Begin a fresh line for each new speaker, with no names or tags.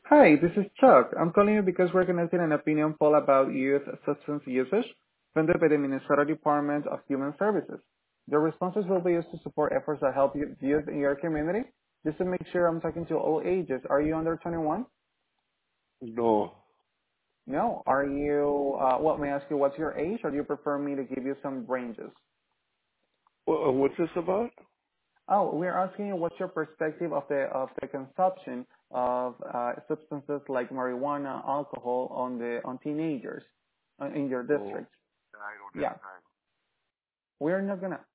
Hi, this is Chuck. I'm calling you because we're conducting an opinion poll about youth substance usage funded by the Minnesota Department of Human Services. The responses will be used to support efforts that help youth in your community. Just to make sure I'm talking to all ages. Are you under 21?
No.
No. Are you, may I ask you what's your age, or do you prefer me to give you some ranges?
What's this about?
Oh, we're asking you what's your perspective of the consumption of substances like marijuana, alcohol on teenagers in your
Oh,
district.
I don't have
Yeah,
time.
we're not gonna.